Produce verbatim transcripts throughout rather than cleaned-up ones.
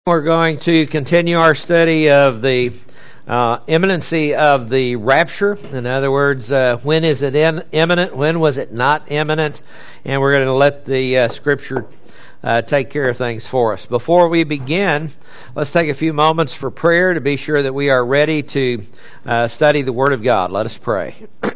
We're going to continue our study of the uh, imminency of the rapture. In other words, uh, when is it in, imminent? When was it not imminent? And we're going to let the uh, Scripture uh, take care of things for us. Before we begin, let's take a few moments for prayer to be sure that we are ready to uh, study the Word of God. Let us pray.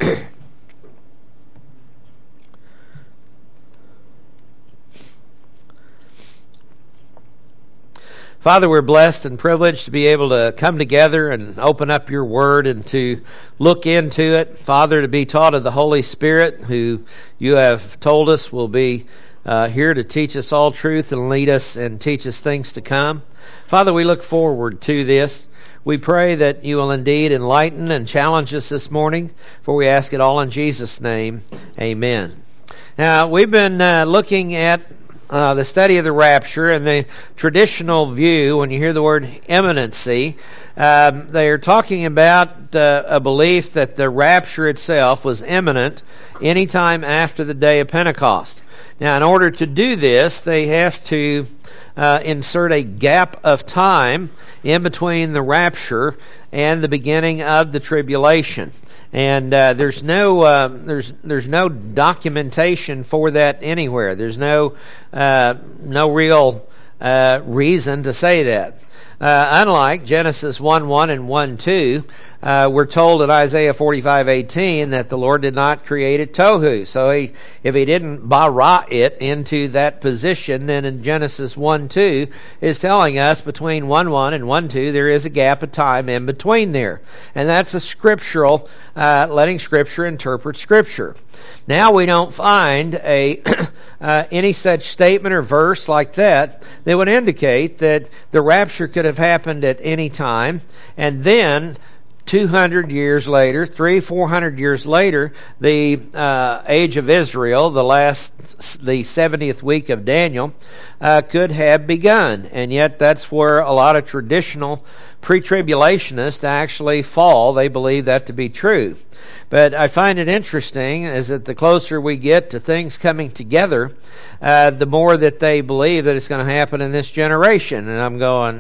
Father, we're blessed and privileged to be able to come together and open up your word and to look into it. Father, to be taught of the Holy Spirit, who you have told us will be uh, here to teach us all truth and lead us and teach us things to come. Father, we look forward to this. We pray that you will indeed enlighten and challenge us this morning, for we ask it all in Jesus' name. Amen. Now, we've been uh, looking at Uh, the study of the rapture, and the traditional view, when you hear the word imminency, um, they are talking about uh, a belief that the rapture itself was imminent anytime after the day of Pentecost. Now, in order to do this, they have to uh, insert a gap of time in between the rapture and the beginning of the tribulation. And uh, there's no uh, there's there's no documentation for that anywhere. There's no uh, no real uh, reason to say that. Uh, unlike Genesis one one and one two, uh, we're told in Isaiah forty-five eighteen that the Lord did not create it tohu. So he, if he didn't bara it into that position, then in Genesis one two is telling us between one one and one two there is a gap of time in between there. And that's a scriptural, uh, letting Scripture interpret Scripture. Now we don't find a uh, any such statement or verse like that that would indicate that the rapture could have happened at any time, and then two hundred years later, three, four hundred years later, the uh, age of Israel, the last, the seventieth week of Daniel, uh, could have begun. And yet that's where a lot of traditional pre-tribulationists actually fall. They believe that to be true. But I find it interesting is that the closer we get to things coming together, uh, the more that they believe that it's going to happen in this generation. And I'm going,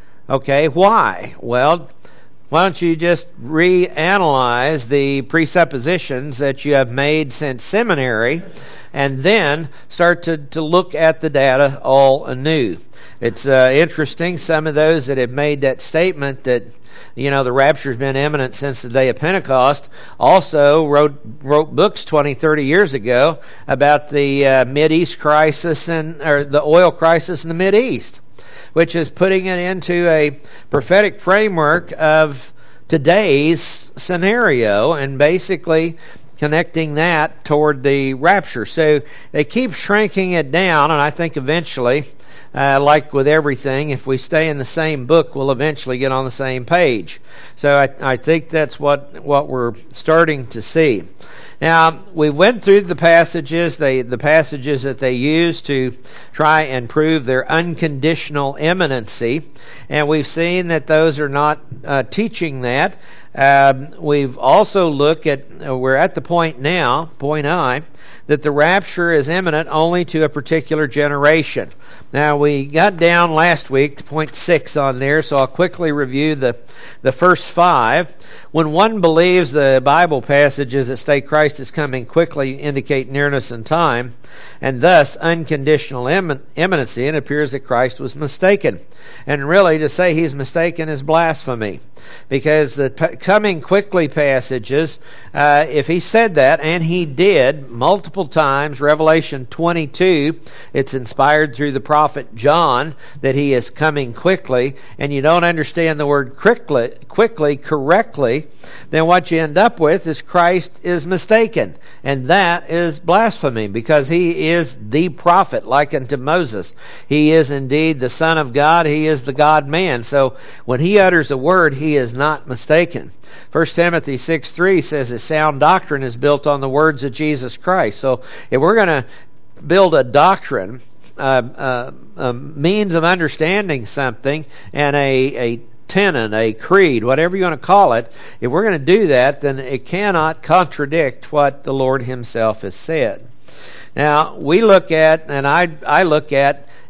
okay, why? Well, why don't you just reanalyze the presuppositions that you have made since seminary and then start to, to look at the data all anew. It's uh, interesting, some of those that have made that statement that, you know, the rapture's been imminent since the day of Pentecost, also wrote wrote books twenty, thirty years ago about the uh, Mideast crisis and or the oil crisis in the Mideast, which is putting it into a prophetic framework of today's scenario and basically connecting that toward the rapture. So they keep shrinking it down, and I think eventually, uh, like with everything, if we stay in the same book, we'll eventually get on the same page. So I, I think that's what, what we're starting to see. Now, we went through the passages, they, the passages that they use to try and prove their unconditional imminency, and we've seen that those are not uh, teaching that. Um, we've also looked at, uh, we're at the point now, point I, that the rapture is imminent only to a particular generation. Now, we got down last week to point six on there, so I'll quickly review the, the first five. When one believes the Bible passages that state Christ is coming quickly indicate nearness in time, and thus unconditional imminency, it appears that Christ was mistaken. And really, to say he's mistaken is blasphemy. Because the p- coming quickly passages, uh, if he said that, and he did multiple times, Revelation twenty-two, it's inspired through the prophet John that he is coming quickly, and you don't understand the word quickly, quickly correctly, then what you end up with is Christ is mistaken. And that is blasphemy, because he is the prophet, like unto Moses. He is indeed the Son of God. He is the God-man. So when he utters a word, he is not mistaken. First Timothy six three says that sound doctrine is built on the words of Jesus Christ. So if we're going to build a doctrine, uh, uh, a means of understanding something, and a, a tenet, a creed, whatever you want to call it, if we're going to do that, then it cannot contradict what the Lord himself has said. Now, we look at, and I, I look at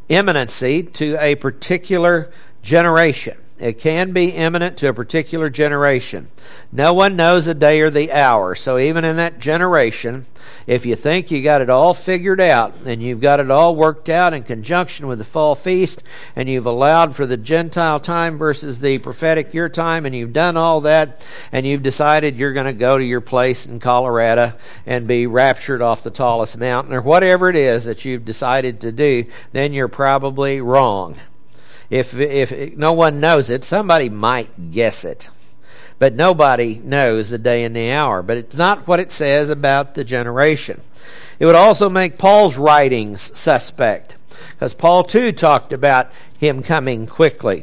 imminency to a particular generation. It can be imminent to a particular generation. No one knows the day or the hour. So even in that generation, if you think you got it all figured out and you've got it all worked out in conjunction with the fall feast, and you've allowed for the Gentile time versus the prophetic year time, and you've done all that, and you've decided you're going to go to your place in Colorado and be raptured off the tallest mountain, or whatever it is that you've decided to do, then you're probably wrong. If if no one knows it, somebody might guess it. But nobody knows the day and the hour. But it's not what it says about the generation. It would also make Paul's writings suspect, because Paul too talked about him coming quickly,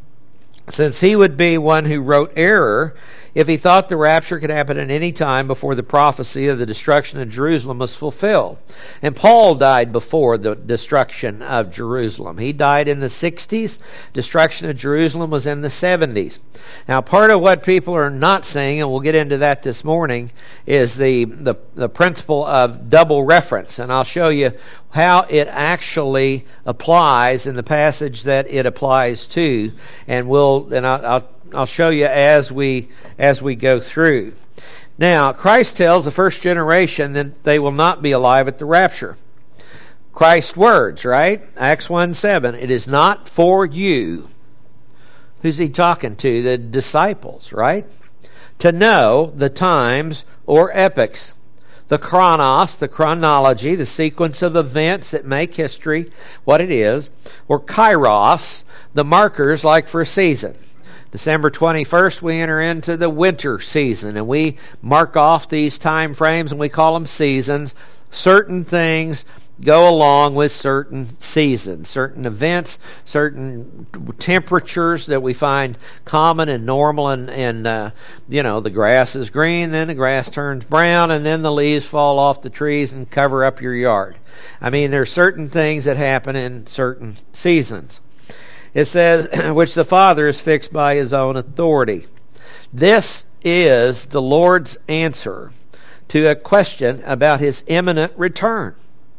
since he would be one who wrote error if he thought the rapture could happen at any time before the prophecy of the destruction of Jerusalem was fulfilled. And Paul died before the destruction of Jerusalem. He died in the sixties. Destruction of Jerusalem was in the seventies. Now, part of what people are not saying, and we'll get into that this morning, is the, the, the principle of double reference. And I'll show you how it actually applies in the passage that it applies to. And we'll and I'll, I'll I'll show you as we as we go through. Now, Christ tells the first generation that they will not be alive at the rapture. Christ's words, right? Acts one seven. It is not for you. Who's he talking to? The disciples, right? To know the times or epochs. The chronos, the chronology, the sequence of events that make history what it is. Or kairos, the markers like for a season. December twenty-first, we enter into the winter season, and we mark off these time frames, and we call them seasons. Certain things go along with certain seasons, certain events, certain temperatures that we find common and normal, and, and uh, you know, the grass is green, then the grass turns brown, and then the leaves fall off the trees and cover up your yard. I mean, there are certain things that happen in certain seasons. It says, which the Father is fixed by His own authority. This is the Lord's answer to a question about His imminent return.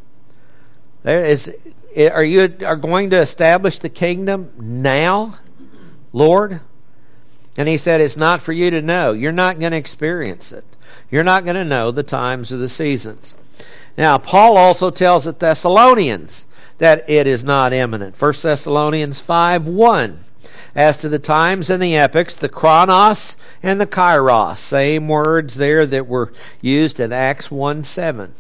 There is, are you are going to establish the kingdom now, Lord? And He said, it's not for you to know. You're not going to experience it. You're not going to know the times of the seasons. Now, Paul also tells the Thessalonians that it is not imminent. First Thessalonians five one. As to the times and the epochs, the chronos and the kairos, same words there that were used in Acts one seven.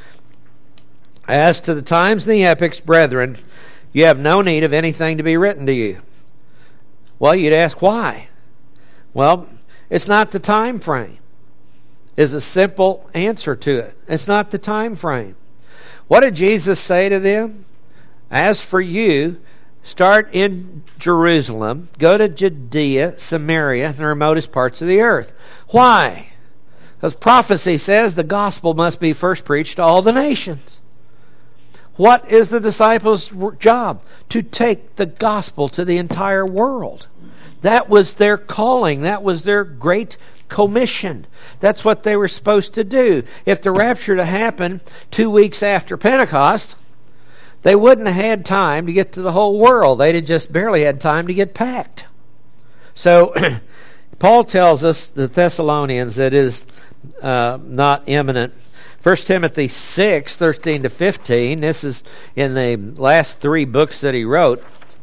As to the times and the epochs, brethren, you have no need of anything to be written to you. Well, you'd ask why? Well, it's not the time frame. Is a simple answer to it. It's not the time frame. What did Jesus say to them? As for you, start in Jerusalem, go to Judea, Samaria, and the remotest parts of the earth. Why? Because prophecy says the gospel must be first preached to all the nations. What is the disciples' job? To take the gospel to the entire world. That was their calling. That was their great commission. That's what they were supposed to do. If the rapture to happen two weeks after Pentecost, they wouldn't have had time to get to the whole world. They'd have just barely had time to get packed. So, Paul tells us, the Thessalonians, that it is uh, not imminent. First Timothy six, thirteen to fifteen, this is in the last three books that he wrote.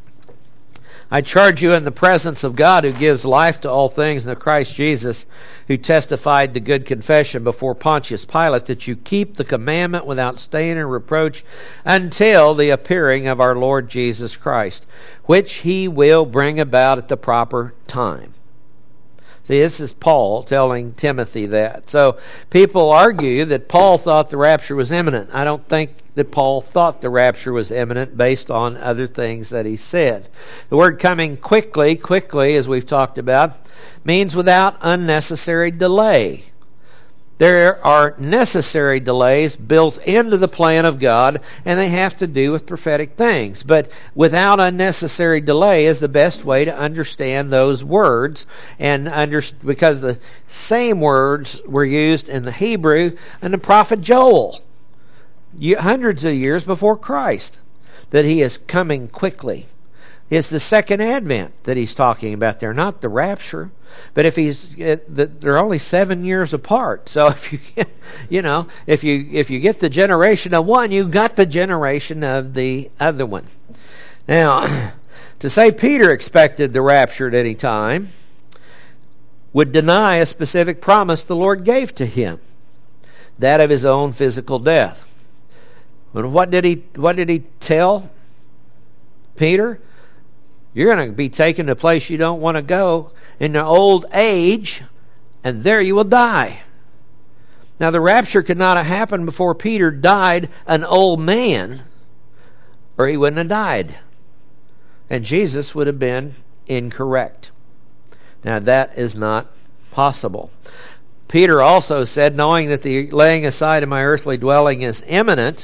I charge you in the presence of God who gives life to all things, and of Christ Jesus, who testified to good confession before Pontius Pilate, that you keep the commandment without stain or reproach until the appearing of our Lord Jesus Christ, which He will bring about at the proper time. See, this is Paul telling Timothy that. So people argue that Paul thought the rapture was imminent. I don't think that Paul thought the rapture was imminent based on other things that he said. The word coming quickly, quickly, as we've talked about, means without unnecessary delay. There are necessary delays built into the plan of God, and they have to do with prophetic things. But without unnecessary delay is the best way to understand those words, and under, because the same words were used in the Hebrew and the prophet Joel, hundreds of years before Christ. that he is coming quickly. It's the second advent that he's talking about there, not the rapture. But if he's, they're only seven years apart. So if you, get, you know, if you if you get the generation of one, you got the generation of the other one. Now, to say Peter expected the rapture at any time would deny a specific promise the Lord gave to him, that of his own physical death. But what did he what did he tell Peter? You're going to be taken to a place you don't want to go in your old age, and there you will die. Now, the rapture could not have happened before Peter died an old man, or he wouldn't have died. And Jesus would have been incorrect. Now, that is not possible. Peter also said, knowing that the laying aside of my earthly dwelling is imminent,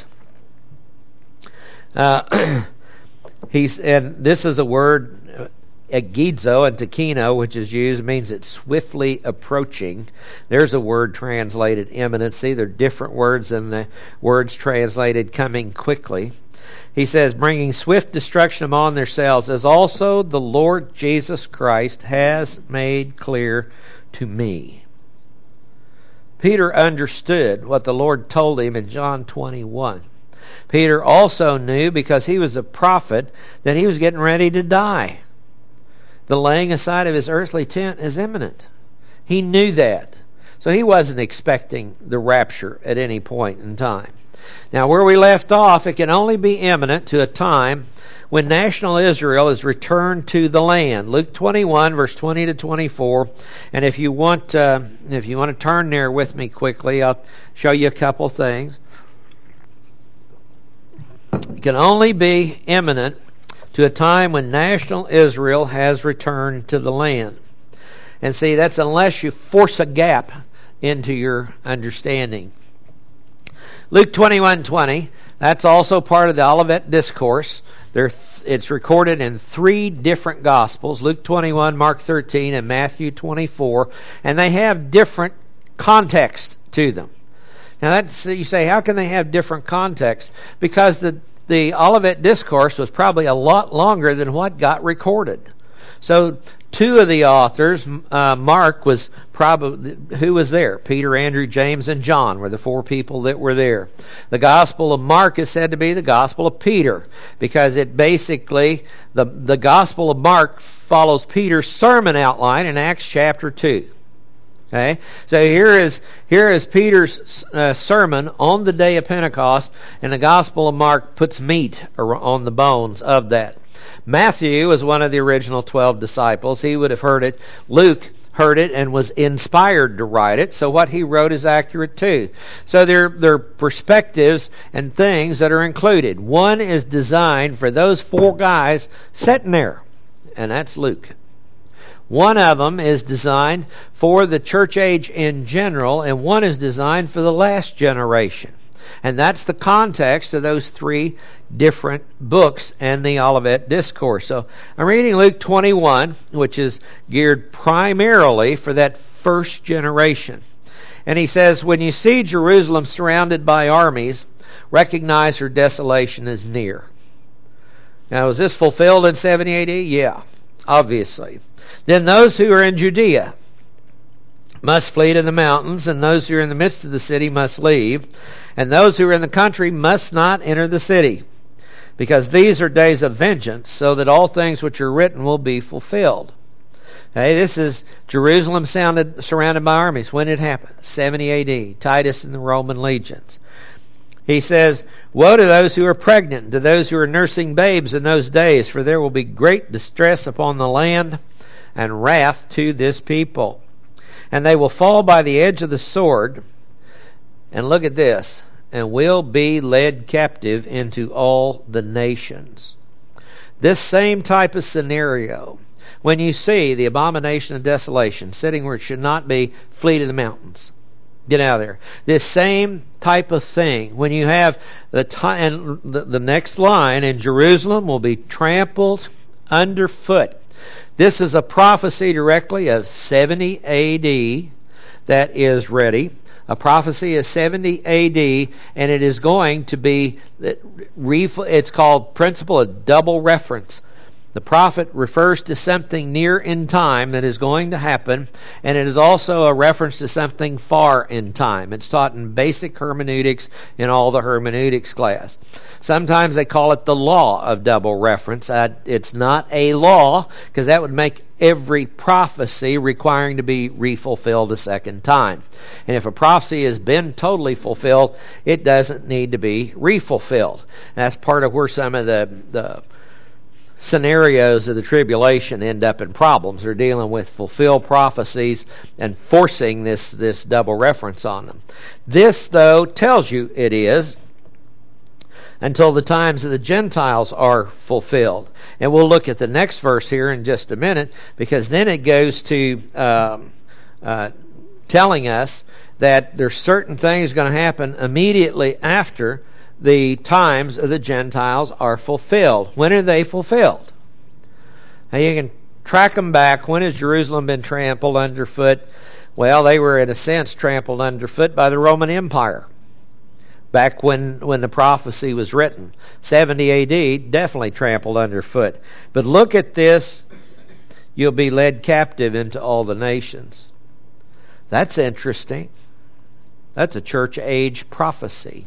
uh, he's, and this is a word, egizo and takino, which is used, means it's swiftly approaching. There's a word translated imminency. They're different words than the words translated coming quickly. He says, bringing swift destruction upon themselves, as also the Lord Jesus Christ has made clear to me. Peter understood what the Lord told him in John twenty-one. Peter also knew, because he was a prophet, that he was getting ready to die. The laying aside of his earthly tent is imminent. He knew that. So he wasn't expecting the rapture at any point in time. Now, where we left off, it can only be imminent to a time when national Israel is returned to the land. Luke twenty-one, verse twenty to twenty-four. And if you want, uh, if you want to turn there with me quickly, I'll show you a couple things. It can only be imminent to a time when national Israel has returned to the land. And see, that's unless you force a gap into your understanding. Luke twenty-one twenty, that's also part of the Olivet Discourse. There, it's recorded in three different Gospels, Luke twenty-one, Mark thirteen, and Matthew twenty-four, and they have different context to them. Now, that's, you say, how can they have different context? Because the The Olivet Discourse was probably a lot longer than what got recorded. So two of the authors, uh, Mark was probably, who was there? Peter, Andrew, James, and John were the four people that were there. The Gospel of Mark is said to be the Gospel of Peter, because it basically, the, the Gospel of Mark follows Peter's sermon outline in Acts chapter two. Okay, so here is here is Peter's uh, sermon on the day of Pentecost, and the Gospel of Mark puts meat on the bones of that. Matthew was one of the original twelve disciples. He would have heard it. Luke heard it and was inspired to write it, so what he wrote is accurate too. So there, there are perspectives and things that are included. One is designed for those four guys sitting there, and that's Luke. One of them is designed for the church age in general, and one is designed for the last generation. And that's the context of those three different books and the Olivet Discourse. So I'm reading Luke twenty-one, which is geared primarily for that first generation. And he says, when you see Jerusalem surrounded by armies, recognize her desolation is near. Now, was this fulfilled in seventy A D? Yeah, obviously. Then those who are in Judea must flee to the mountains, and those who are in the midst of the city must leave, and those who are in the country must not enter the city, because these are days of vengeance, so that all things which are written will be fulfilled. Okay, this is Jerusalem sounded, surrounded by armies. When it happened? seventy A D. Titus and the Roman legions. He says, woe to those who are pregnant, to those who are nursing babes in those days, for there will be great distress upon the land, and wrath to this people. And they will fall by the edge of the sword, and look at this, and will be led captive into all the nations. This same type of scenario, when you see the abomination of desolation sitting where it should not be, flee to the mountains. Get out of there. This same type of thing, when you have the time, the, the next line, and Jerusalem will be trampled underfoot. This is a prophecy directly of seventy A D that is ready. A prophecy is seventy A D, and it is going to be, it's called principle of double reference. The prophet refers to something near in time that is going to happen, and it is also a reference to something far in time. It's taught in basic hermeneutics in all the hermeneutics class. Sometimes they call it the law of double reference. Uh, it's not a law, because that would make every prophecy requiring to be refulfilled a second time. And if a prophecy has been totally fulfilled, it doesn't need to be refulfilled. And that's part of where some of the, the scenarios of the tribulation end up in problems. They're dealing with fulfilled prophecies and forcing this, this double reference on them. This, though, tells you it is until the times of the Gentiles are fulfilled. And we'll look at the next verse here in just a minute, because then it goes to um, uh, telling us that there's certain things going to happen immediately after the times of the Gentiles are fulfilled. When are they fulfilled? Now you can track them back. When has Jerusalem been trampled underfoot? Well, they were in a sense trampled underfoot by the Roman Empire. Back when, when the prophecy was written. seventy A D, definitely trampled underfoot. But look at this. You'll be led captive into all the nations. That's interesting. That's a church age prophecy.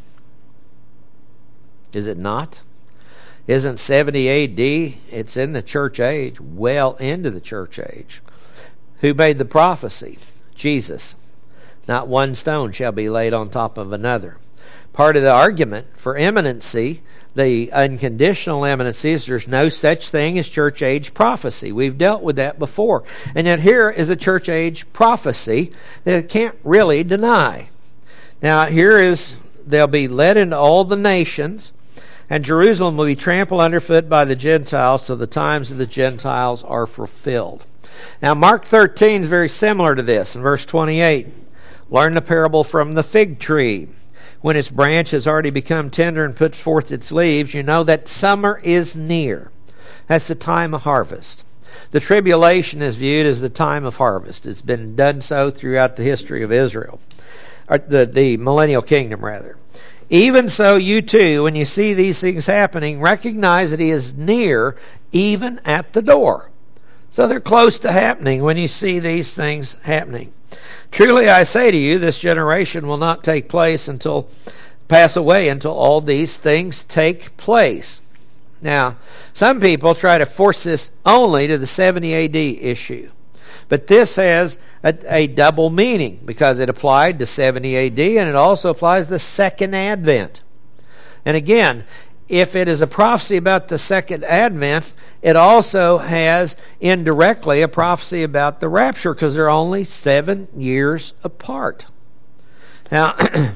Is it not? Isn't seventy A D, it's in the church age, well into the church age. Who made the prophecy? Jesus. Not one stone shall be laid on top of another. Part of the argument for imminency, the unconditional imminency, is there's no such thing as church age prophecy. We've dealt with that before. And yet here is a church age prophecy that it can't really deny. Now here is, they'll be led into all the nations, and Jerusalem will be trampled underfoot by the Gentiles till the times of the Gentiles are fulfilled. Now Mark thirteen is very similar to this. In verse twenty-eight, learn the parable from the fig tree. When its branch has already become tender and puts forth its leaves, you know that summer is near. That's the time of harvest. The tribulation is viewed as the time of harvest. It's been done so throughout the history of Israel. Or the, the millennial kingdom, rather. Even so, you too, when you see these things happening, recognize that He is near, even at the door. So they're close to happening when you see these things happening. Truly I say to you, this generation will not take place until, pass away until all these things take place. Now, some people try to force this only to the seventy A D issue. But this has a, a double meaning, because it applied to seventy A D and it also applies to the second advent. And again, if it is a prophecy about the second advent, it also has indirectly a prophecy about the rapture, because they're only seven years apart. Now,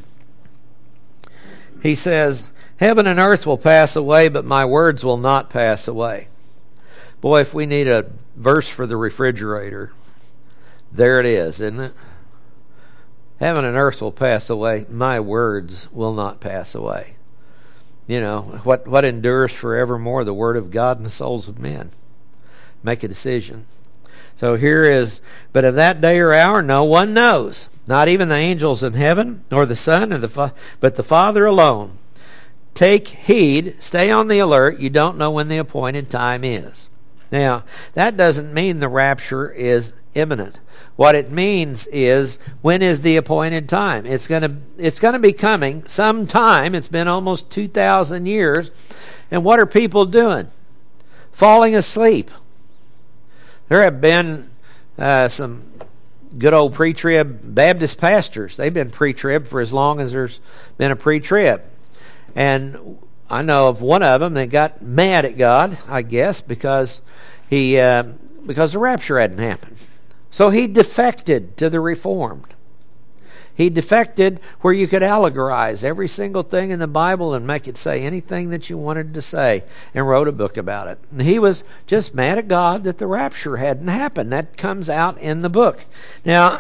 he says, heaven and earth will pass away, but my words will not pass away. Boy, if we need a verse for the refrigerator, there it is, isn't it? Heaven and earth will pass away, my words will not pass away. You know, what, what endures forevermore? The word of God in the souls of men. Make a decision. So here is, but of that day or hour no one knows, not even the angels in heaven, nor the Son, or the fa- but the Father alone. Take heed, stay on the alert, you don't know when the appointed time is. Now, that doesn't mean the rapture is imminent. What it means is, when is the appointed time? It's going to it's going to be coming sometime. It's been almost two thousand years. And what are people doing? Falling asleep. There have been uh, some good old pre-trib Baptist pastors. They've been pre-trib for as long as there's been a pre-trib. And I know of one of them that got mad at God, I guess, because he uh, because the rapture hadn't happened. So he defected to the Reformed. He defected where you could allegorize every single thing in the Bible and make it say anything that you wanted to say, and wrote a book about it. And he was just mad at God that the rapture hadn't happened. That comes out in the book. Now,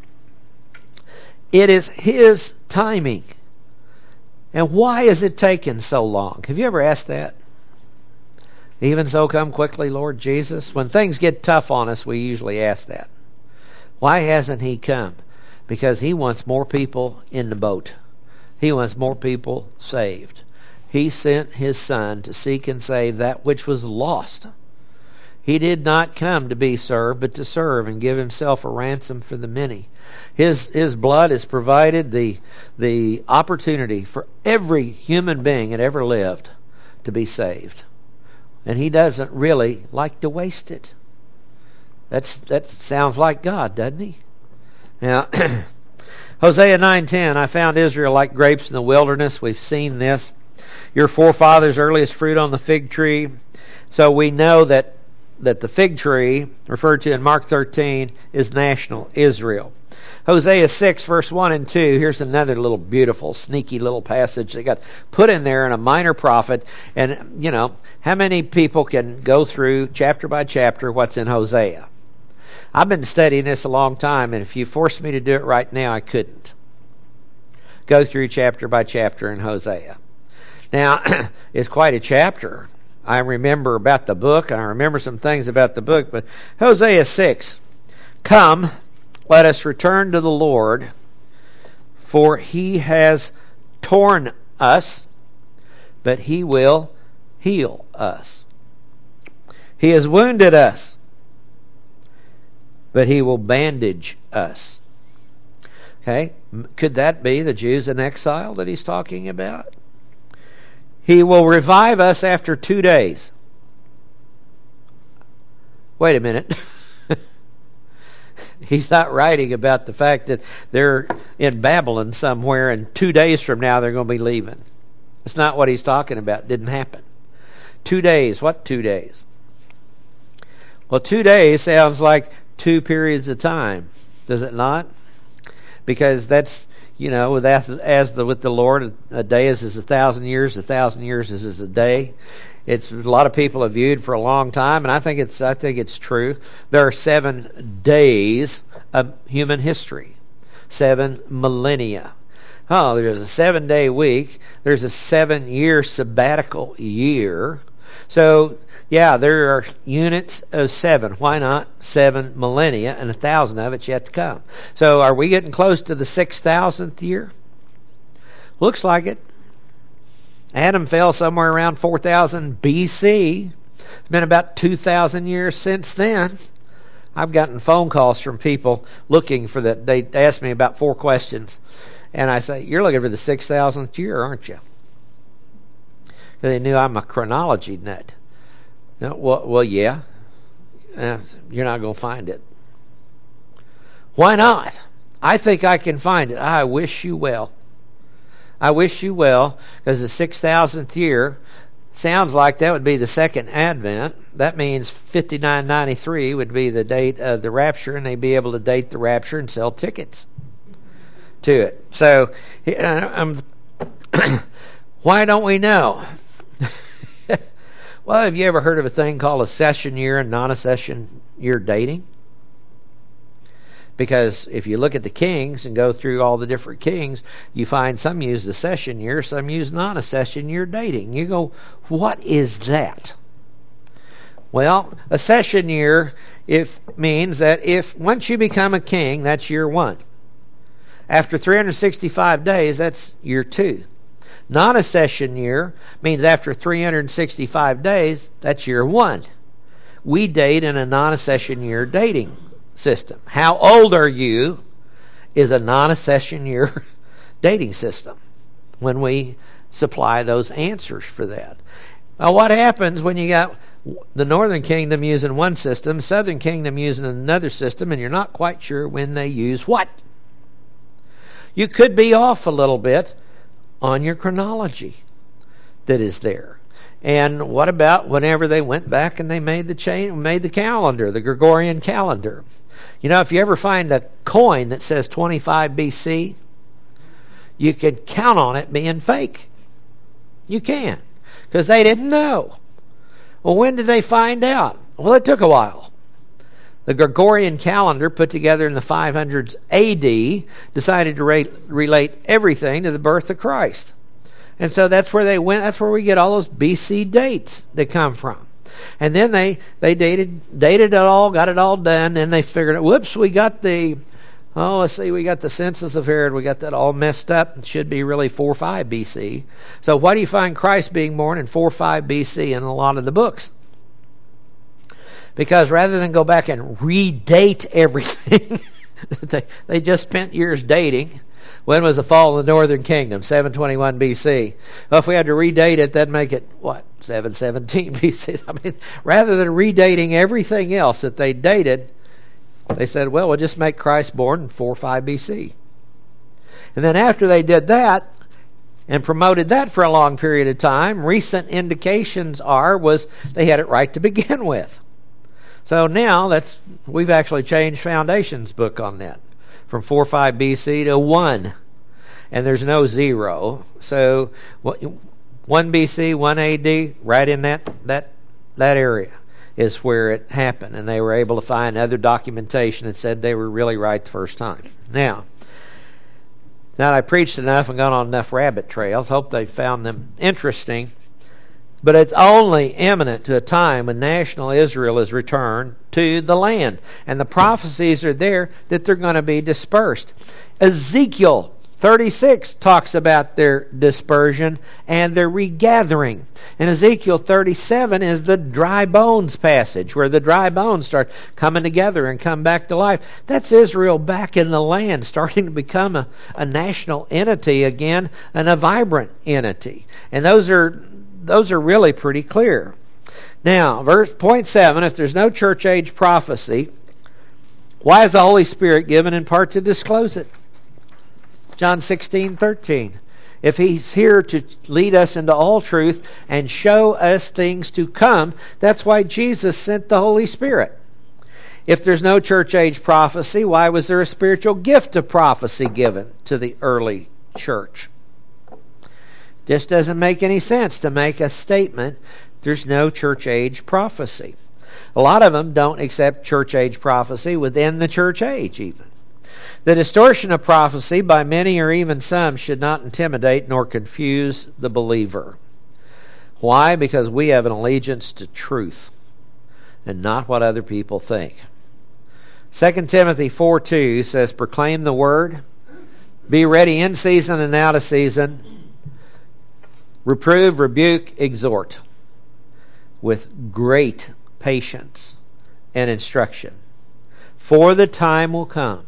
it is His timing. And why is it taking so long? Have you ever asked that? Even so, come quickly, Lord Jesus. When things get tough on us, we usually ask that. Why hasn't He come? because he wants more people in the boat. He wants more people saved. He sent his Son to seek and save that which was lost. He did not come to be served, but to serve and give himself a ransom for the many. His his blood has provided the the opportunity for every human being that ever lived to be saved. And he doesn't really like to waste it. That's that sounds like God, doesn't he? Now, Hosea nine ten, I found Israel like grapes in the wilderness. We've seen this. Your forefathers' earliest fruit on the fig tree. So we know that, that the fig tree, referred to in Mark thirteen, is national Israel. Hosea six, verse one and two, here's another little beautiful, sneaky little passage that got put in there in a minor prophet. And, you know, how many people can go through chapter by chapter what's in Hosea? I've been studying this a long time, and if you forced me to do it right now, I couldn't. Go through chapter by chapter in Hosea. Now, it's quite a chapter. I remember about the book. I remember some things about the book. But Hosea six, come, let us return to the Lord, for he has torn us, but he will heal us. He has wounded us, but he will bandage us. Okay, could that be the Jews in exile that he's talking about? He will revive us after two days. Wait a minute. He's not writing about the fact that they're in Babylon somewhere and two days from now they're going to be leaving. That's not what he's talking about. It didn't happen. Two days. What two days? Well, two days sounds like two periods of time. Does it not? Because that's, you know, with as, as the with the Lord, a day is as a thousand years, a thousand years is as a day. It's a lot of people have viewed for a long time, and I think it's I think it's true. There are seven days of human history, seven millennia. Oh, there's a seven-day week. There's a seven-year sabbatical year. So, yeah, there are units of seven. Why not seven millennia and a thousand of it's yet to come? So, are we getting close to the six thousandth year? Looks like it. Adam fell somewhere around four thousand B C. It's been about two thousand years since then. I've gotten phone calls from people looking for that. They asked me about four questions. And I say, you're looking for the six thousandth year, aren't you? They knew I'm a chronology nut. No, well, well, yeah. Uh, you're not going to find it. Why not? I think I can find it. I wish you well. I wish you well, because the six thousandth year sounds like that would be the second advent. That means fifty-nine ninety-three would be the date of the rapture, and they'd be able to date the rapture and sell tickets to it. So, um, why don't we know? Well, have you ever heard of a thing called a session year and non-session year dating? Because if you look at the kings and go through all the different kings, you find some use the session year, some use non-session year dating. You go, what is that? Well, a session year if means that if once you become a king, that's year one. After three hundred sixty-five days, that's year two. Non-session year means after three hundred sixty-five days, that's year one. We date in a non-session year dating system. How old are you is a non-session year dating system when we supply those answers for that. Now, what happens when you got the Northern Kingdom using one system, Southern Kingdom using another system, and you're not quite sure when they use what? You could be off a little bit on your chronology that is there. And what about whenever they went back and they made the chain, made the calendar, the Gregorian calendar? You know, if you ever find a coin that says twenty-five B C, you can count on it being fake. You can, because they didn't know. Well, when did they find out? Well, it took a while. The Gregorian calendar, put together in the five hundreds A D, decided to re- relate everything to the birth of Christ. And so that's where they went. That's where we get all those B C dates that come from. And then they, they dated dated it all, got it all done. Then they figured out, whoops, we got the Oh, let's see, we got the census of Herod. We got that all messed up. It should be really four five B C. So why do you find Christ being born in four five B C in a lot of the books? Because rather than go back and redate everything, they, they just spent years dating. When was the fall of the northern kingdom? seven twenty-one B C. Well, if we had to redate it, that'd make it, what, seven seventeen B C? I mean, rather than redating everything else that they dated, they said, well, we'll just make Christ born in four five B C. And then after they did that and promoted that for a long period of time, recent indications are was they had it right to begin with. So now that's we've actually changed Foundation's book on that from four five B C to one. And there's no zero. So one B C, one A D, right in that that that area is where it happened, and they were able to find other documentation that said they were really right the first time. Now, now I preached enough and gone on enough rabbit trails. Hope they found them interesting. But it's only imminent to a time when national Israel is returned to the land. And the prophecies are there that they're going to be dispersed. Ezekiel thirty-six talks about their dispersion and their regathering. And Ezekiel thirty-seven is the dry bones passage, where the dry bones start coming together and come back to life. That's Israel back in the land, starting to become a, a national entity again, and a vibrant entity. And those are those are really pretty clear. Now, verse point seven, if there's no church age prophecy, why is the Holy Spirit given in part to disclose it? John sixteen thirteen. If He's here to lead us into all truth and show us things to come, that's why Jesus sent the Holy Spirit. If there's no church age prophecy, why was there a spiritual gift of prophecy given to the early church? Just doesn't make any sense to make a statement there's no church age prophecy. A lot of them don't accept church age prophecy within the church age even. The distortion of prophecy by many or even some should not intimidate nor confuse the believer. Why? Because we have an allegiance to truth and not what other people think. Second Timothy four two says, proclaim the word, be ready in season and out of season, reprove, rebuke, exhort with great patience and instruction. For the time will come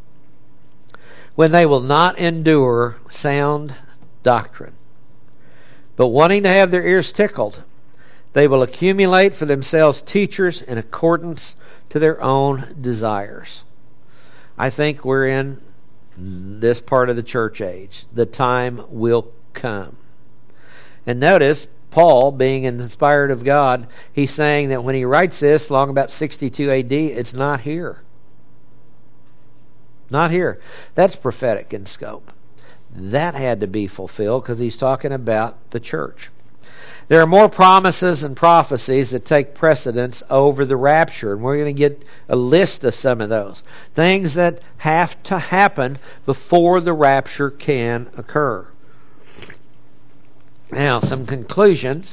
when they will not endure sound doctrine, but wanting to have their ears tickled, they will accumulate for themselves teachers in accordance to their own desires. I think we're in this part of the church age. The time will come. And notice, Paul, being inspired of God, he's saying that when he writes this, long about sixty-two A D, it's not here. Not here. That's prophetic in scope. That had to be fulfilled because he's talking about the church. There are more promises and prophecies that take precedence over the rapture, and we're going to get a list of some of those. Things that have to happen before the rapture can occur. Now, some conclusions.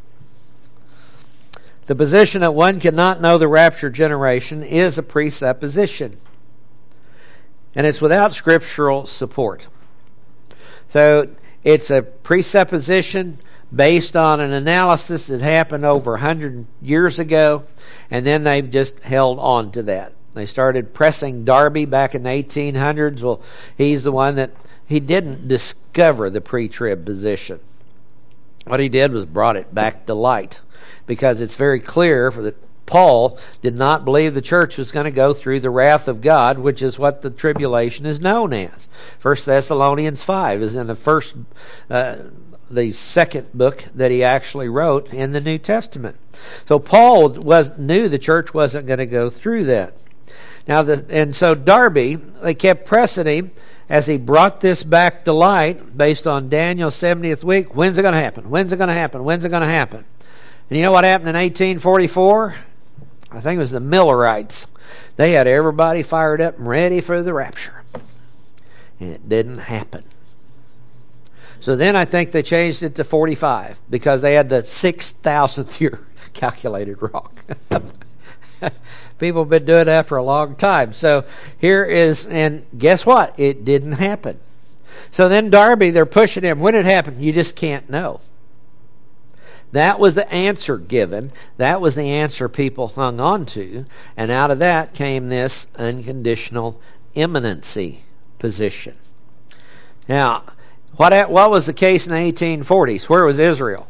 The position that one cannot know the rapture generation is a presupposition, and it's without scriptural support. So it's a presupposition based on an analysis that happened over one hundred years ago, and then they've just held on to that. They started pressing Darby back in the eighteen hundreds. Well, he's the one that, he didn't discover the pre-trib position. What he did was brought it back to light, because it's very clear for the Paul did not believe the church was going to go through the wrath of God, which is what the tribulation is known as. First Thessalonians five is in the first, uh, the second book that he actually wrote in the New Testament. So Paul was knew the church wasn't going to go through that. Now, the, and so Darby, they kept pressing him as he brought this back to light based on Daniel's seventieth week. When's it going to happen? When's it going to happen? When's it going to happen? And you know what happened in eighteen forty-four? I think it was the Millerites. They had everybody fired up and ready for the rapture. And it didn't happen. So then I think they changed it to forty-five because they had the six thousandth year calculated wrong. People have been doing that for a long time. So here is, and guess what? It didn't happen. So then Darby, they're pushing him. When it happened, you just can't know. That was the answer given. That was the answer people hung on to. And out of that came this unconditional imminency position. Now, what, what was the case in the eighteen forties? Where was Israel?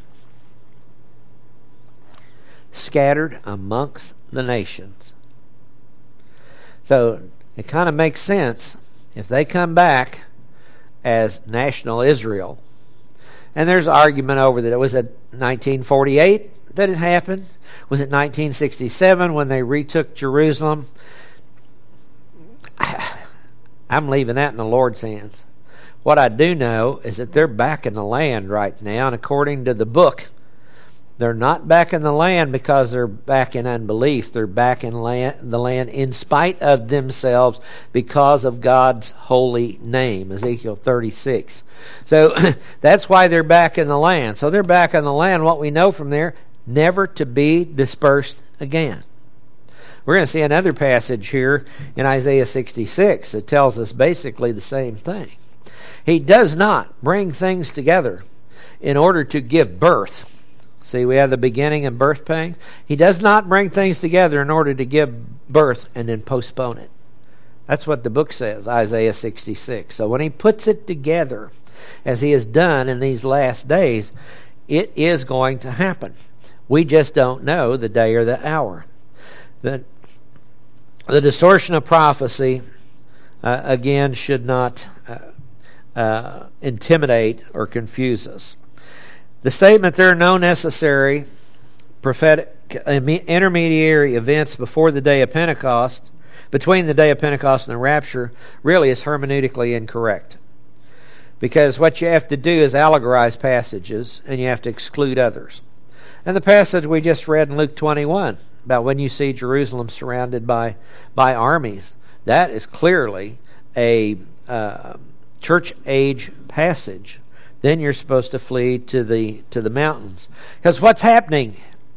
Scattered amongst the nations. So it kind of makes sense if they come back as national Israel. And there's argument over that. Was it nineteen forty-eight that it happened? Was it nineteen sixty-seven when they retook Jerusalem? I'm leaving that in the Lord's hands. What I do know is that they're back in the land right now, and according to the book, they're not back in the land because they're back in unbelief. They're back in land, the land in spite of themselves because of God's holy name, Ezekiel thirty-six. So that's why they're back in the land. So they're back in the land. What we know from there, never to be dispersed again. We're going to see another passage here in Isaiah sixty-six that tells us basically the same thing. He does not bring things together in order to give birth. See, we have the beginning and birth pangs. He does not bring things together in order to give birth and then postpone it. That's what the book says, Isaiah sixty-six. So when he puts it together, as he has done in these last days, it is going to happen. We just don't know the day or the hour. The, the distortion of prophecy, uh, again, should not uh, uh, intimidate or confuse us. The statement, there are no necessary prophetic intermediary events before the day of Pentecost, between the day of Pentecost and the rapture, really is hermeneutically incorrect. Because what you have to do is allegorize passages, and you have to exclude others. And the passage we just read in Luke twenty-one, about when you see Jerusalem surrounded by, by armies, that is clearly a uh, church age passage. Then you're supposed to flee to the to the mountains. Because what's happening?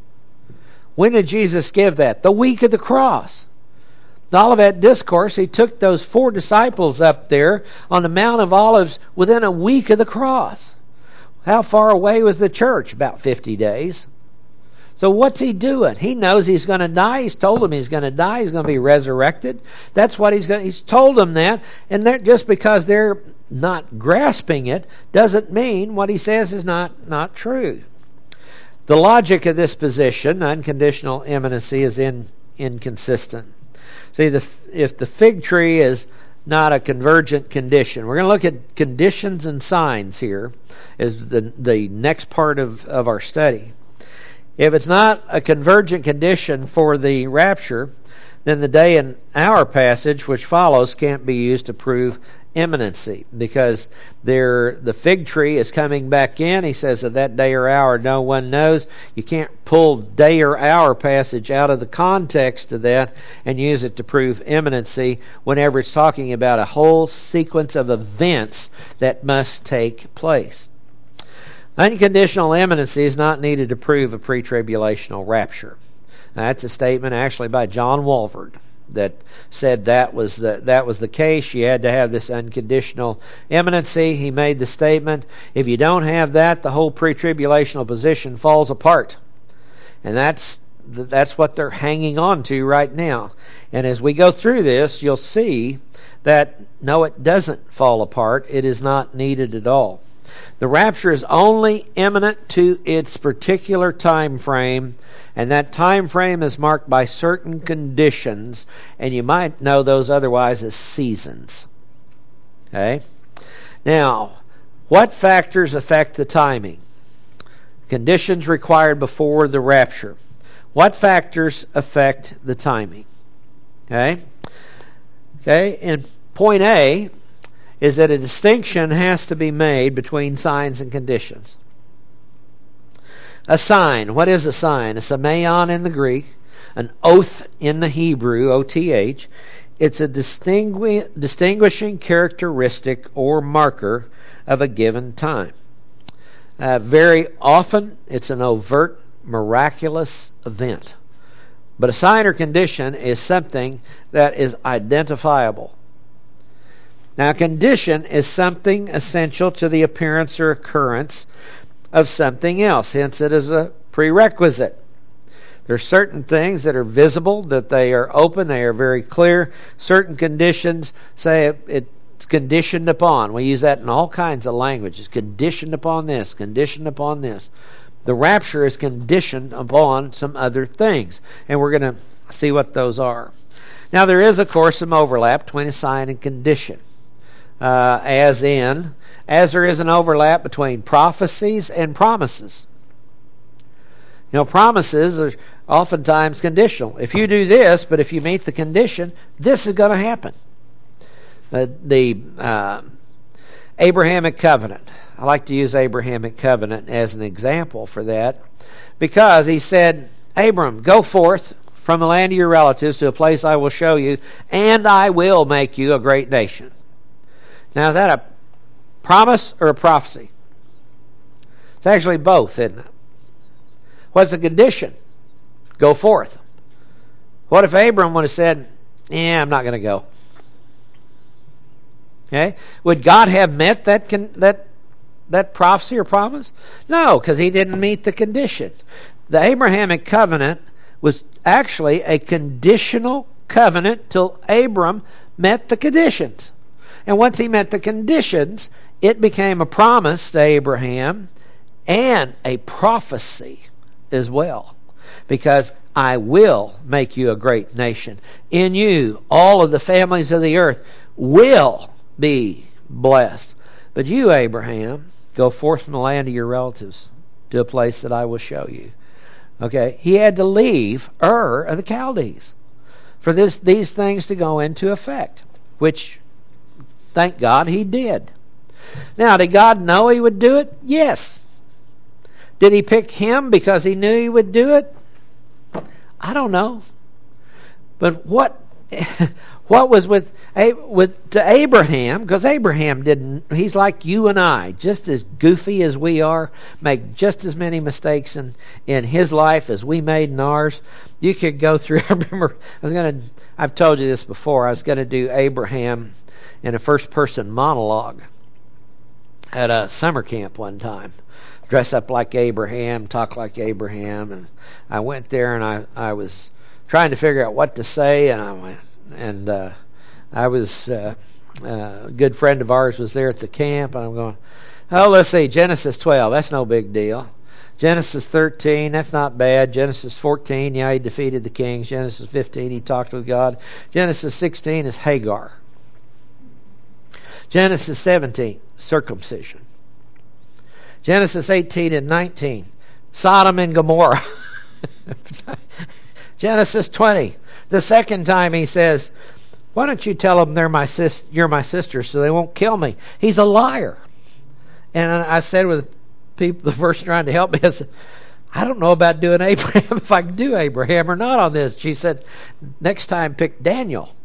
When did Jesus give that? The week of the cross. The Olivet Discourse, he took those four disciples up there on the Mount of Olives within a week of the cross. How far away was the church? About fifty days. So what's he doing? He knows he's going to die. He's told them he's going to die. He's going to be resurrected. That's what he's going. He's told them that. And just because they're not grasping it doesn't mean what he says is not, not true. The logic of this position, unconditional imminency, is in, inconsistent. See, the, if the fig tree is not a convergent condition, we're going to look at conditions and signs here as the, the next part of, of our study. If it's not a convergent condition for the rapture, then the day and hour passage which follows can't be used to prove imminency, because there the fig tree is coming back in. He says that that day or hour no one knows. You can't pull day or hour passage out of the context of that and use it to prove imminency whenever it's talking about a whole sequence of events that must take place. Unconditional imminency is not needed to prove a pre-tribulational rapture. Now, that's a statement actually by John Walvoord that said that was the, that was the case. You had to have this unconditional imminency. He made the statement, if you don't have that, the whole pre-tribulational position falls apart. And that's that's what they're hanging on to right now. And as we go through this, you'll see that no, it doesn't fall apart. It is not needed at all. The rapture is only imminent to its particular time frame, and that time frame is marked by certain conditions, and you might know those otherwise as seasons. Okay? Now, what factors affect the timing? Conditions required before the rapture. What factors affect the timing? Okay? Okay, and point A is that a distinction has to be made between signs and conditions. A sign. What is a sign? A semeion in the Greek, an oath in the Hebrew, O T H. It's a distingui- distinguishing characteristic or marker of a given time. Uh, very often, it's an overt, miraculous event. But a sign or condition is something that is identifiable. Now, a condition is something essential to the appearance or occurrence of something else. Hence, it is a prerequisite. There are certain things that are visible, that they are open, they are very clear. Certain conditions say it's conditioned upon. We use that in all kinds of languages. Conditioned upon this, conditioned upon this. The rapture is conditioned upon some other things. And we're going to see what those are. Now, there is, of course, some overlap between a sign and condition. Uh, as in, as there is an overlap between prophecies and promises. You know, promises are oftentimes conditional. If you do this, but if you meet the condition, this is going to happen. Uh, the uh, Abrahamic covenant. I like to use Abrahamic covenant as an example for that, because he said, Abram, go forth from the land of your relatives to a place I will show you, and I will make you a great nation. Now, is that a promise or a prophecy? It's actually both, isn't it? What's the condition? Go forth. What if Abram would have said, yeah, I'm not going to go? Okay? Would God have met that con- that that prophecy or promise? No, because he didn't meet the condition. The Abrahamic covenant was actually a conditional covenant till Abram met the conditions. And once he met the conditions, it became a promise to Abraham and a prophecy as well. Because I will make you a great nation. In you, all of the families of the earth will be blessed. But you, Abraham, go forth from the land of your relatives to a place that I will show you. Okay, he had to leave Ur of the Chaldees for this these things to go into effect, which, thank God, he did. Now, did God know he would do it? Yes. Did he pick him because he knew he would do it? I don't know. But what what was with with to Abraham, because Abraham didn't, he's like you and I, just as goofy as we are, make just as many mistakes in, in his life as we made in ours. You could go through, I remember, I was going to, I've told you this before, I was going to do Abraham in a first person monologue at a summer camp one time. Dress up like Abraham, talk like Abraham, and I went there and I, I was trying to figure out what to say, and I went, and uh, I was, uh, uh, a good friend of ours was there at the camp, and I'm going, oh, let's see, Genesis twelve, that's no big deal. Genesis thirteen, that's not bad. Genesis fourteen, yeah, he defeated the kings. Genesis fifteen, he talked with God. Genesis sixteen is Hagar. Genesis seventeen, circumcision. Genesis eighteen and nineteen, Sodom and Gomorrah. Genesis twenty, the second time he says, why don't you tell them they're my sis- you're my sister so they won't kill me? He's a liar. And I said with people, the person trying to help me, I said, I don't know about doing Abraham, if I can do Abraham or not on this. She said, next time pick Daniel.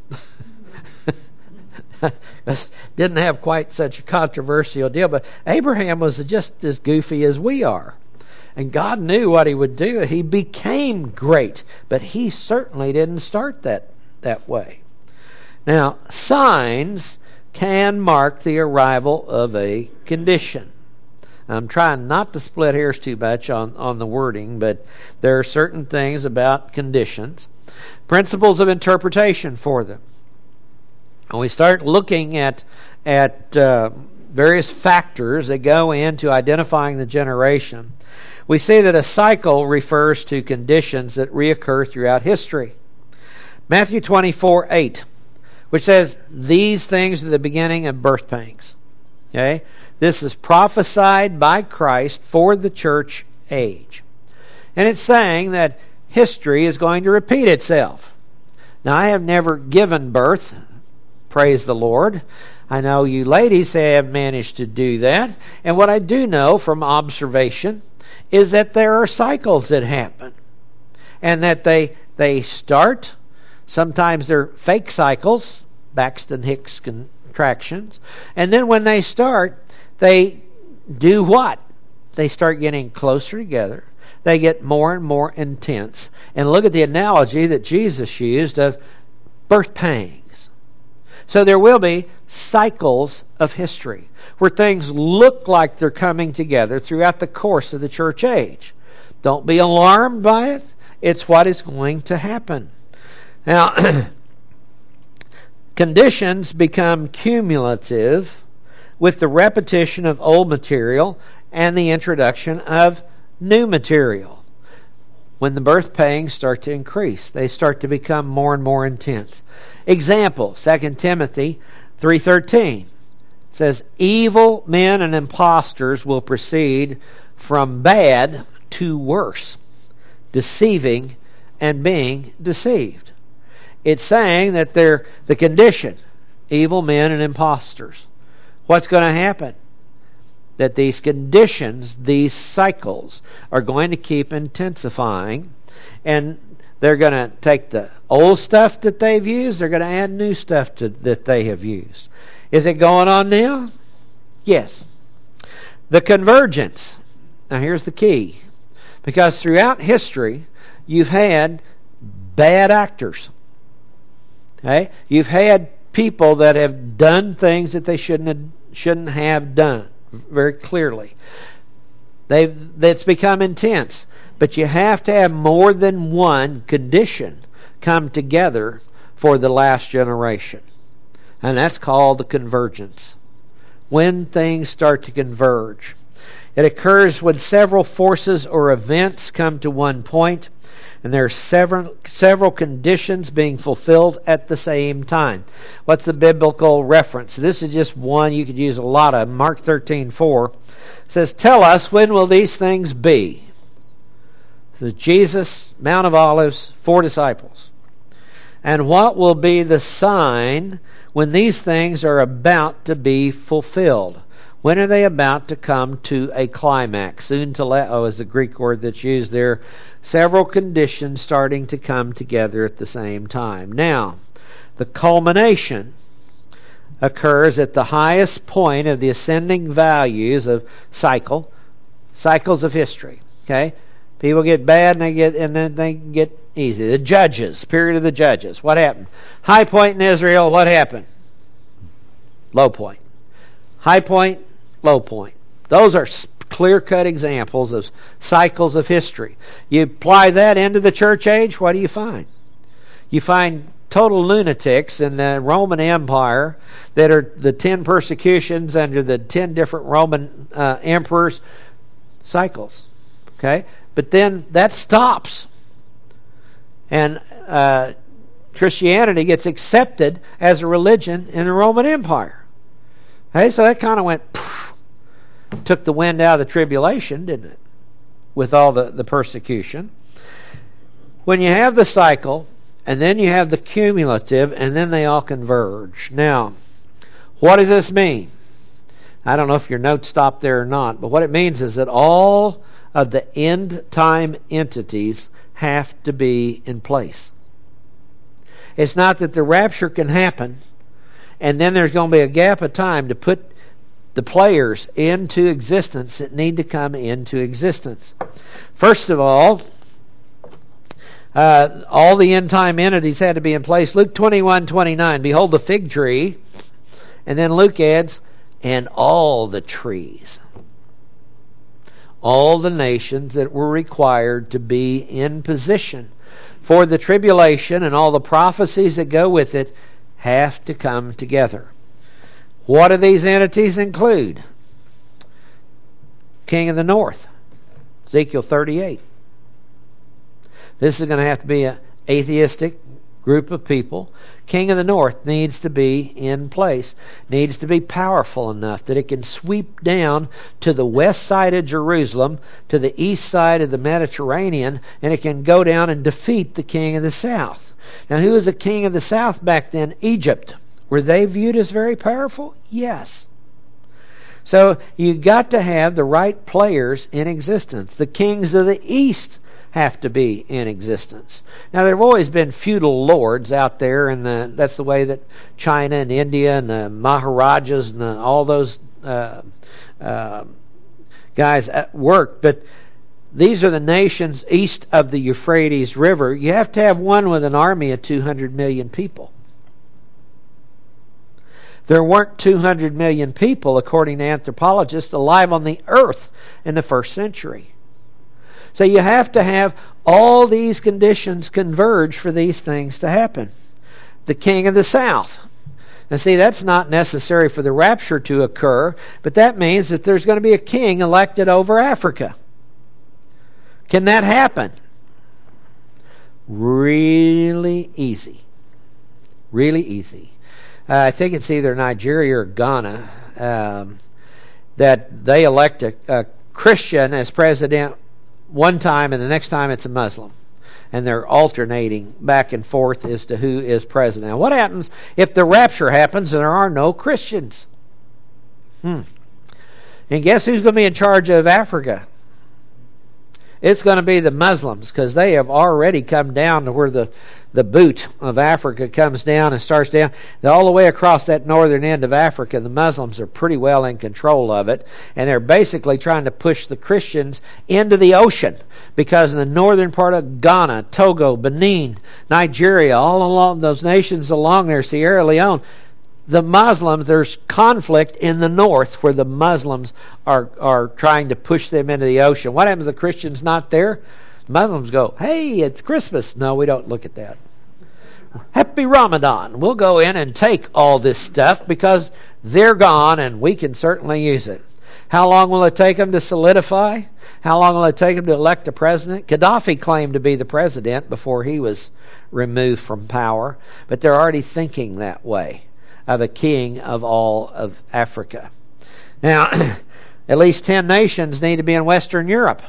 Didn't have quite such a controversial deal, but Abraham was just as goofy as we are. And God knew what he would do. He became great, but he certainly didn't start that, that way. Now, signs can mark the arrival of a condition. I'm trying not to split hairs too much on, on the wording, but there are certain things about conditions. Principles of interpretation for them. And we start looking at, at uh, various factors that go into identifying the generation. We see that a cycle refers to conditions that reoccur throughout history. Matthew twenty-four eight, which says, these things are the beginning of birth pangs. Okay? This is prophesied by Christ for the church age. And it's saying that history is going to repeat itself. Now, I have never given birth, praise the Lord. I know you ladies have managed to do that. And what I do know from observation is that there are cycles that happen. And that they they start, sometimes they're fake cycles, Baxton Hicks contractions. And then when they start, they do what? They start getting closer together. they get more and more intense. And look at the analogy that Jesus used of birth pangs. So there will be cycles of history where things look like they're coming together throughout the course of the church age. Don't be alarmed by it. It's what is going to happen. Now, conditions become cumulative with the repetition of old material and the introduction of new material. When the birth pangs start to increase, they start to become more and more intense. Example, Second Timothy three thirteen says, evil men and impostors will proceed from bad to worse, deceiving and being deceived. It's saying that they're the condition, evil men and impostors. What's going to happen? That these conditions, these cycles, are going to keep intensifying, and they're going to take the old stuff that they've used, they're going to add new stuff to, that they have used. Is it going on now? Yes. The convergence. Now here's the key. Because throughout history, you've had bad actors. Okay? You've had people that have done things that they shouldn't have, shouldn't have done, very clearly. They've, that's become intense. But you have to have more than one condition come together for the last generation. And that's called the convergence. When things start to converge. It occurs when several forces or events come to one point, and there are several, several conditions being fulfilled at the same time. What's the biblical reference? This is just one. You could use a lot of. Mark thirteen four says, tell us, when will these things be? So Jesus, Mount of Olives, four disciples. And what will be the sign when these things are about to be fulfilled? When are they about to come to a climax? Sunteleo is the Greek word that's used there. Several conditions starting to come together at the same time. Now, the culmination occurs at the highest point of the ascending values of cycle, cycles of history. Okay? People get bad and they get and then they get easy. The judges, period of the judges. What happened? High point in Israel, what happened? Low point. High point, low point. Those are clear-cut examples of cycles of history. You apply that into the church age, what do you find? You find total lunatics in the Roman Empire that are the ten persecutions under the ten different Roman uh, emperors. Cycles. Okay? But then that stops. And uh, Christianity gets accepted as a religion in the Roman Empire. Okay? So that kind of went... took the wind out of the tribulation, didn't it? With all the, the persecution. When you have the cycle, and then you have the cumulative, and then they all converge. Now, what does this mean? I don't know if your notes stop there or not, but what it means is that all of the end time entities have to be in place. It's not that the rapture can happen, and then there's going to be a gap of time to put the players into existence that need to come into existence. First of all, uh, all the end time entities had to be in place. Luke twenty-one twenty-nine, behold the fig tree. And then Luke adds, and all the trees. All the nations that were required to be in position for the tribulation and all the prophecies that go with it have to come together. What do these entities include? King of the North, Ezekiel thirty-eight. This is going to have to be an atheistic group of people. King of the North needs to be in place, needs to be powerful enough that it can sweep down to the west side of Jerusalem, to the east side of the Mediterranean, and it can go down and defeat the king of the south. Now, who was the king of the south back then? Egypt. Were they viewed as very powerful? Yes. So you got to have the right players in existence. The kings of the east have to be in existence. Now, there have always been feudal lords out there, and the, that's the way that China and India and the Maharajas and the, all those uh, uh, guys worked. But these are the nations east of the Euphrates River. You have to have one with an army of two hundred million people. There weren't two hundred million people, according to anthropologists, alive on the earth in the first century. So you have to have all these conditions converge for these things to happen. The king of the south. And see, that's not necessary for the rapture to occur, but that means that there's going to be a king elected over Africa. Can that happen? Really easy. Really easy. Uh, I think it's either Nigeria or Ghana um, that they elect a, a Christian as president one time, and the next time it's a Muslim. And they're alternating back and forth as to who is president. Now, what happens if the rapture happens and there are no Christians? Hmm. And guess who's going to be in charge of Africa? It's going to be the Muslims, because they have already come down to where the, the boot of Africa comes down and starts down. All the way across that northern end of Africa, the Muslims are pretty well in control of it. And they're basically trying to push the Christians into the ocean. Because in the northern part of Ghana, Togo, Benin, Nigeria, all along those nations along there, Sierra Leone, the Muslims, there's conflict in the north where the Muslims are, are trying to push them into the ocean. What happens if the Christians not there? Muslims go, hey, it's Christmas. No, we don't look at that. Happy Ramadan. We'll go in and take all this stuff because they're gone and we can certainly use it. How long will it take them to solidify? How long will it take them to elect a president? Gaddafi claimed to be the president before he was removed from power, but they're already thinking that way, of a king of all of Africa. Now, at least ten nations need to be in Western Europe.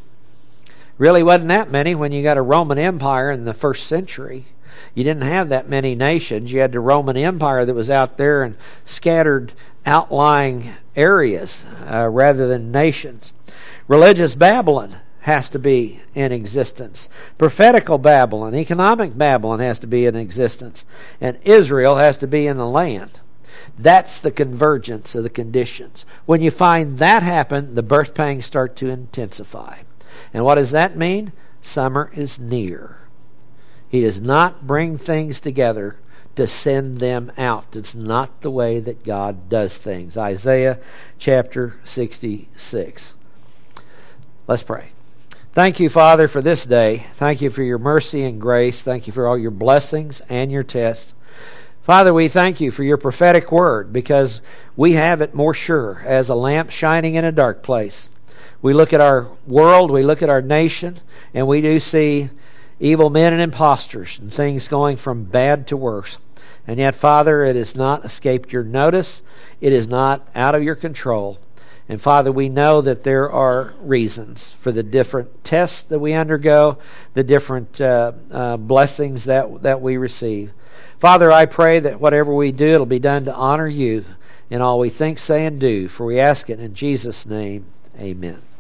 Really wasn't that many when you got a Roman Empire in the first century. You didn't have that many nations. You had the Roman Empire that was out there in scattered outlying areas uh, rather than nations. Religious Babylon has to be in existence. Prophetical Babylon, economic Babylon has to be in existence. And Israel has to be in the land. That's the convergence of the conditions. When you find that happen, the birth pangs start to intensify. And what does that mean? Summer is near. He does not bring things together to send them out. It's not the way that God does things. Isaiah chapter sixty-six. Let's pray. Thank you, Father, for this day. Thank you for your mercy and grace. Thank you for all your blessings and your tests. Father, we thank you for your prophetic word, because we have it more sure as a lamp shining in a dark place. We look at our world, we look at our nation, and we do see evil men and impostors and things going from bad to worse. And yet, Father, it has not escaped your notice. It is not out of your control. And Father, we know that there are reasons for the different tests that we undergo, the different uh, uh, blessings that that we receive. Father, I pray that whatever we do, it'll be done to honor you in all we think, say, and do. For we ask it in Jesus' name. Amen.